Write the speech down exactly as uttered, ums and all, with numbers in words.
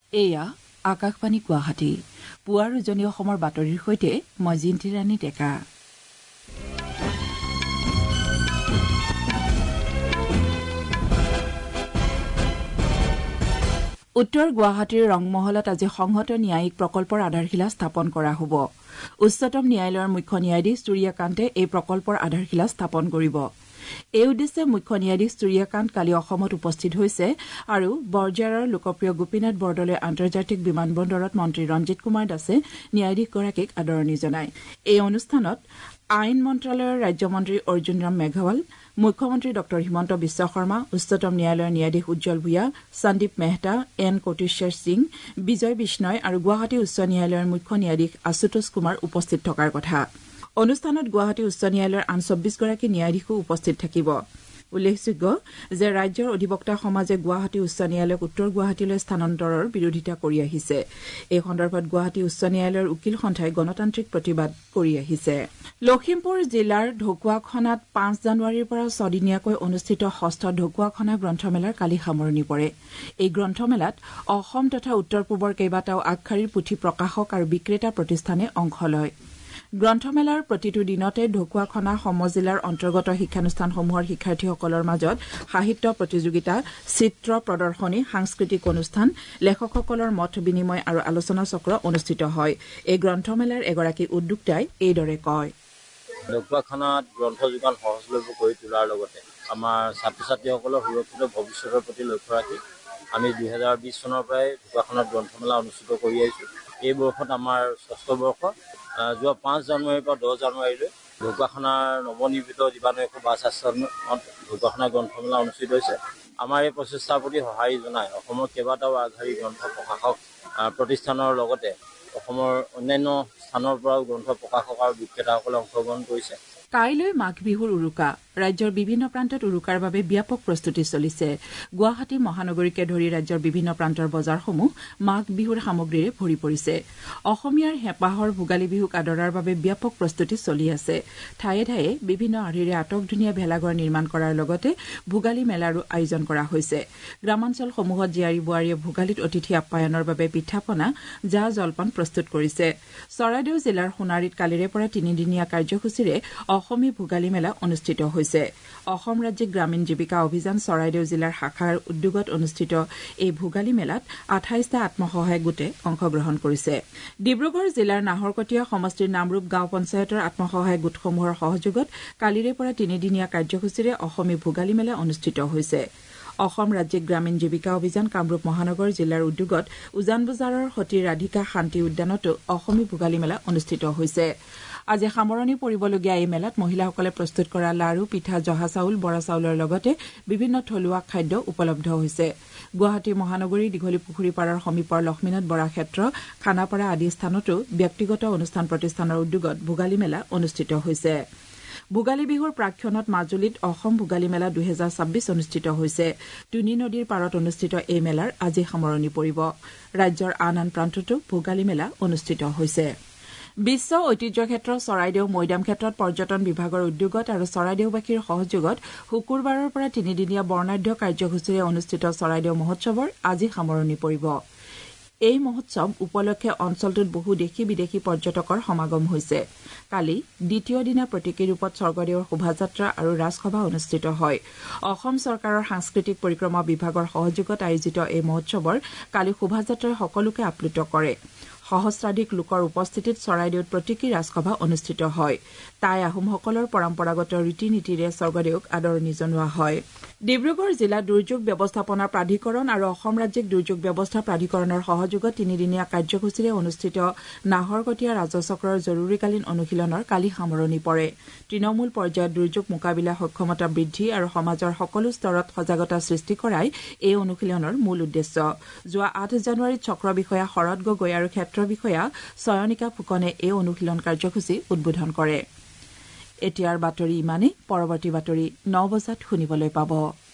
এয়া আকাশবাণী গুৱাহাটী পুৱাৰ উজনি অসমৰ বাতৰিৰ সৈতে মই জিন্তি ৰাণী ডেকা। উত্তৰ গুৱাহাটীৰ ৰংমহলত আজি সংহত ন্যায়িক প্ৰকল্পৰ আধাৰশিলা স্থাপন কৰা হ'ব। উচ্চতম ন্যায়ালয়ৰ মুখ্য ন্যায়াধীশ সূৰ্যকান্তে এই প্ৰকল্পৰ আধাৰশিলা স্থাপন কৰিব। এই উদ্দেশ্যে মুখ্য ন্যায়াধীশ সূৰ্যকান্ত কালি অসমত উপস্থিত হৈছে আৰু বৰঝাৰৰ লোকপ্ৰিয় গোপীনাথ বৰদলৈ আন্তৰ্জাতিক বিমানবন্দৰত মন্ত্ৰী ৰঞ্জিত কুমাৰ দাসে ন্যায়াধীশগৰাকীক আদৰণি জনায়। এই অনুষ্ঠানত আইন মন্ত্ৰালয়ৰ ৰাজ্যমন্ত্ৰী অৰ্জুন ৰাম মেঘৱাল, মুখ্যমন্ত্ৰী ড হিমন্ত বিশ্ব শৰ্মা, উচ্চতম ন্যায়ালয়ৰ ন্যায়াধীশ উজ্জ্বল ভূঞা, সন্দীপ মেহতা, এন কোটেশ্বৰ সিং, বিজয় বিষ্ণয় আৰু গুৱাহাটী উচ্চ ন্যায়ালয়ৰ মুখ্য ন্যায়াধীশ আশুতোষ কুমাৰ উপস্থিত থকাৰ কথা। অনুষ্ঠানত গুৱাহাটী উচ্চ ন্যায়ালয়ৰ আন চৌব্বিছগৰাকী ন্যায়াধীশো উপস্থিত থাকিব। উল্লেখযোগ্য যে ৰাজ্যৰ অধিবক্তা সমাজে গুৱাহাটী উচ্চ ন্যায়ালয়ক উত্তৰ গুৱাহাটীলৈ স্থানান্তৰৰ বিৰোধিতা কৰি আহিছে। এই সন্দৰ্ভত গুৱাহাটী উচ্চ ন্যায়ালয়ৰ উকিল সন্থাই গণতান্ত্ৰিক প্ৰতিবাদ কৰি আহিছে। লখিমপুৰ জিলাৰ ঢকুৱাখনাত পাঁচ জানুৱাৰীৰ পৰা ছদিনীয়াকৈ অনুষ্ঠিত ষষ্ঠ ঢকুৱাখনা গ্ৰন্থমেলাৰ কালি সামৰণি পৰে। এই গ্ৰন্থমেলাত অসম তথা উত্তৰ পূবৰ কেইবাটাও আগশাৰীৰ পুথি প্ৰকাশক আৰু বিক্ৰেতা প্ৰতিষ্ঠানে অংশ লয়। গ্ৰন্থমেলাৰ প্ৰতিটো দিনতে ঢকুৱাখনা সমজিলাৰ অন্তৰ্গত শিক্ষানুষ্ঠানসমূহৰ শিক্ষাৰ্থীসকলৰ মাজত সাহিত্য প্ৰতিযোগিতা, চিত্ৰ প্ৰদৰ্শনী, সাংস্কৃতিক অনুষ্ঠান, লেখকসকলৰ মত বিনিময় আৰু আলোচনা চক্ৰ অনুষ্ঠিত হয়। এই গ্ৰন্থমেলাৰ এগৰাকী উদ্যোক্তাই এইদৰে কয়। ঢকুৱাখনাত গ্ৰন্থ যোগান সহজলভ্য কৰি তোলাৰ লগতে আমাৰ ছাত্ৰ ছাত্ৰীসকলৰ সুৰক্ষিত ভৱিষ্যতৰ প্ৰতি লক্ষ্য ৰাখি আমি দুহেজাৰ বিশ চনৰ পৰাই ঢকুৱাখনাত গ্ৰন্থমেলা অনুষ্ঠিত কৰি আহিছোঁ। এই বৰ্ষত আমাৰ ষষ্ঠ বৰ্ষ। যোৱা পাঁচ জানুৱাৰীৰ পৰা দহ জানুৱাৰীলৈ ঢকুৱাখনাৰ নৱনিৰ্মিত জীৱানৈশ বাছ আশ্ৰমত ঢকুৱাখনা গ্ৰন্থমেলা অনুষ্ঠিত হৈছে। আমাৰ এই প্ৰচেষ্টাৰ প্ৰতি সঁহাৰি জনাই অসমৰ কেইবাটাও আগশাৰী গ্ৰন্থ প্ৰকাশক প্ৰতিষ্ঠানৰ লগতে অসমৰ অন্যান্য স্থানৰ পৰাও গ্ৰন্থ প্ৰকাশক আৰু বিক্ৰেতাসকলে অংশগ্ৰহণ কৰিছে। কাইলৈ মাঘ বিহুৰ উৰুকা। ৰাজ্যৰ বিভিন্ন প্ৰান্তত উৰুকাৰ বাবে ব্যাপক প্ৰস্তুতি চলিছে। গুৱাহাটী মহানগৰীকে ধৰি ৰাজ্যৰ বিভিন্ন প্ৰান্তৰ বজাৰসমূহ মাঘ বিহুৰ সামগ্ৰীৰে ভৰি পৰিছে। অসমীয়াৰ হেঁপাহৰ ভোগালী বিহুক আদৰাৰ বাবে ব্যাপক প্ৰস্তুতি চলি আছে। ঠায়ে ঠায়ে বিভিন্ন আৰ্হিৰে আটকধুনীয়া ভেলাঘৰ নিৰ্মাণ কৰাৰ লগতে ভোগালী মেলাৰো আয়োজন কৰা হৈছে। গ্ৰামাঞ্চলসমূহত জীয়াৰী বোৱাৰীয়ে ভোগালীত অতিথি আপ্যায়নৰ বাবে পিঠা-পনা, জা জলপান প্ৰস্তুত কৰিছে। চৰাইদেউ জিলাৰ সোণাৰীত কালিৰে পৰা তিনিদিনীয়া কাৰ্যসূচীৰে অসমী ভোগালী মেলা অনুষ্ঠিত হৈছে। অসম ৰাজ্যিক গ্ৰামীণ জীৱিকা অভিযান চৰাইদেউ জিলাৰ শাখাৰ উদ্যোগত অনুষ্ঠিত এই ভোগালী মেলাত আঠাইছটা আত্মসহায়ক গোটে অংশগ্ৰহণ কৰিছে। ডিব্ৰুগড় জিলাৰ নাহৰকটীয়া সমষ্টিৰ নামৰূপ গাঁও পঞ্চায়তৰ আত্মসহায়ক গোটসমূহৰ সহযোগত কালিৰে পৰা তিনিদিনীয়া কাৰ্যসূচীৰে অসমী ভোগালী মেলা অনুষ্ঠিত হৈছে। অসম ৰাজ্যিক গ্ৰামীণ জীৱিকা অভিযান কামৰূপ মহানগৰ জিলাৰ উদ্যোগত উজান বজাৰৰ সতী ৰাধিকা শান্তি উদ্যানতো অসমী ভোগালী মেলা অনুষ্ঠিত হৈছে। আজি সামৰণি পৰিবলগীয়া এই মেলাত মহিলাসকলে প্ৰস্তুত কৰা লাৰু, পিঠা, জহা চাউল, বৰা চাউলৰ লগতে বিভিন্ন থলুৱা খাদ্য উপলব্ধ হৈছে। গুৱাহাটী মহানগৰীৰ দীঘলী পুখুৰী পাৰৰ সমীপৰ লক্ষ্মীনাথ বৰা ক্ষেত্ৰ, খানাপাৰা আদি স্থানতো ব্যক্তিগত অনুষ্ঠান প্ৰতিষ্ঠানৰ উদ্যোগত ভোগালী মেলা অনুষ্ঠিত হৈছে। ভোগালী বিহুৰ প্ৰাক্ষণত মাজুলীত অসম ভোগালী মেলা দুহেজাৰ ছাব্বিছ অনুষ্ঠিত হৈছে। তুনি নদীৰ পাৰত অনুষ্ঠিত এই মেলাৰ আজি সামৰণি পৰিব। ৰাজ্যৰ আন আন প্ৰান্ততো ভোগালী মেলা অনুষ্ঠিত হৈছে। বিশ্ব ঐতিহ্য ক্ষেত্ৰ চৰাইদেউ মৈদাম ক্ষেত্ৰত পৰ্যটন বিভাগৰ উদ্যোগত আৰু চৰাইদেউবাসীৰ সহযোগত শুকুৰবাৰৰ পৰা তিনিদিনীয়া বৰ্ণাঢ্য কাৰ্যসূচীৰে অনুষ্ঠিত চৰাইদেউ মহোৎসৱৰ আজি সামৰণি পৰিব। এই মহোৎসৱ উপলক্ষে অঞ্চলটোত বহু দেশী বিদেশী পৰ্যটকৰ সমাগম হৈছে। কালি দ্বিতীয় দিনা প্ৰতীকী ৰূপত স্বৰ্গদেউৰ শোভাযাত্ৰা আৰু ৰাজসভা অনুষ্ঠিত হয়। অসম চৰকাৰৰ সাংস্কৃতিক পৰিক্ৰমা বিভাগৰ সহযোগত আয়োজিত এই মহোৎসৱৰ কালি শোভাযাত্ৰাই সকলোকে আপ্লুত কৰে। সহস্ৰাধিক লোকৰ উপস্থিতিত চৰাইদেউত প্ৰতীকী ৰাজসভা অনুষ্ঠিত হয়। টাই আহোমসকলৰ পৰম্পৰাগত ৰীতি নীতিৰে স্বৰ্গদেউক আদৰণি জনোৱা হয়। ডিব্ৰুগড় জিলা দুৰ্যোগ ব্যৱস্থাপনা প্ৰাধিকৰণ আৰু অসম ৰাজ্যিক দুৰ্যোগ ব্যৱস্থা প্ৰাধিকৰণৰ সহযোগত তিনিদিনীয়া কাৰ্যসূচীৰে অনুষ্ঠিত নাহৰকটীয়া ৰাজচক্ৰৰ জৰুৰীকালীন অনুশীলনৰ কালি সামৰণি পৰে। তৃণমূল পৰ্যায়ত দুৰ্যোগ মোকাবিলা সক্ষমতা বৃদ্ধি আৰু সমাজৰ সকলো স্তৰত সজাগতা সৃষ্টি কৰাই এই অনুশীলনৰ মূল উদ্দেশ্য। যোৱা আঠ জানুৱাৰীত চক্ৰ বিষয়া শৰৎ গগৈ আৰু ক্ষেত্ৰ বিষয়া চয়নিকা ফুকনে এই অনুশীলন কাৰ্যসূচী উদ্বোধন কৰে। এতিয়াৰ বাতৰি ইমানেই। পৰৱৰ্তী বাতৰি ন বজাত শুনিবলৈ পাব।